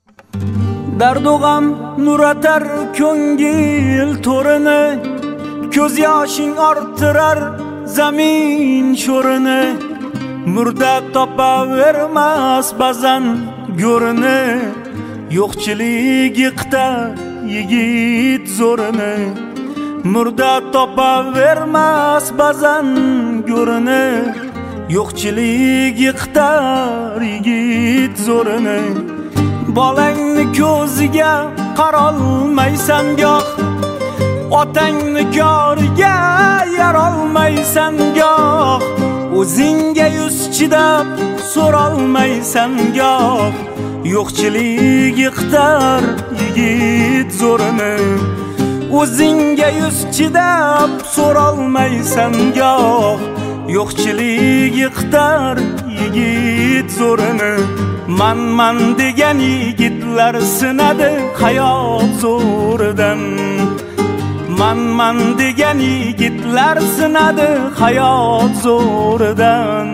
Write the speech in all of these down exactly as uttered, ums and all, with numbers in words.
Dardog'am nuratar ko'ngil to'rini, ko'z yoshing orttirar zamin sho'rini. Murda topavermas ba'zan go'rini, yo'qchilik yiqitar yigit zo'rini. Murda topavermas ba'zan go'rini, yo'qchilik yiqitar yigit zo'rini. Bolangni ko'ziga qarolmaysan goh, otangni koriga yarolmaysan goh, o'zingga yuz chidab so'rolmaysan goh, yo'qchilik yiqitar yigit zo'rini. O'zingga yuz chidab so'rolmaysan goh, yo'qchilik yiqitar yigit zo'rini. Man man degan yigitlar sinadi hayot zo'ridan. Man man degan yigitlar sinadi hayot zo'ridan.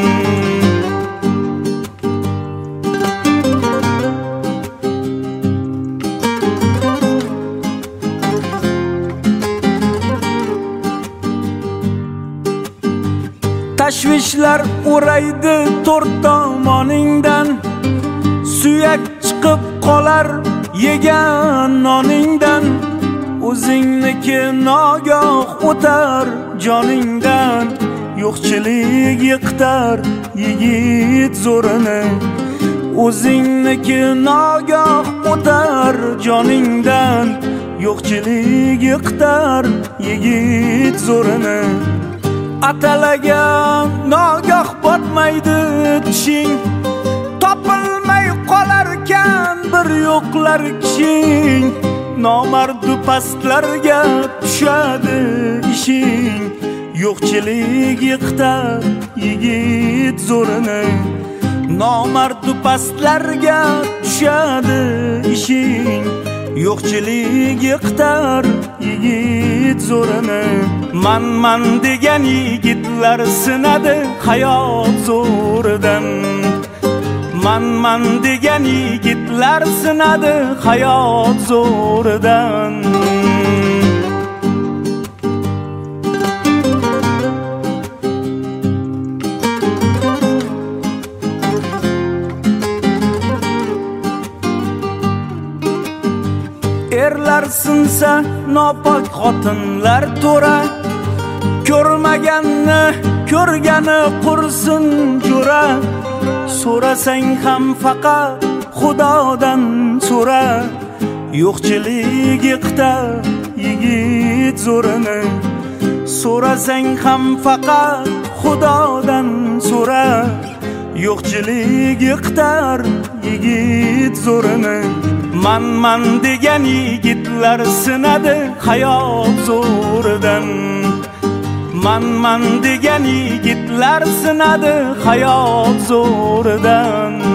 Tashvishlar o'raydi to'rt tomoningdan, suyak chiqib qolar yegan noningdan. O'zingniki nogoh o'tar joningdan, yo'qchilik yiqitar yigit zo'rini. O'zingniki nogoh o'tar joningdan, yo'qchilik yiqitar yigit zo'rini. Atalagan nogoh botmaydi tishing, topilmay qolarkan bir yo'qlar kishing. Nomardu pastlarga tushadi ishing, yo'qchilik yiqitar yigit zo'rini. Nomardu pastlarga tushadi ishing, yo'qchilik yiqitar yigit zo'rini. Man man degan yigitlar sinadi hayot zo'ridan. Man man degan yigitlar sinadi hayot zo'ridan. Erlar sinsa nopok xotinlar to'ra, ko'rmaganni ko'rgani qursin jo'ra. So'rasang ham faqat Xudodan so'ra, yo'qchilik yiqitar yigit zo'rini. So'rasang ham faqat Xudodan so'ra, yo'qchilik yiqitar yigit zo'rini. Man man degan yigitlar sinadi hayot zo'ridan. Man man degan yigitlar sinadi hayot zo'ridan.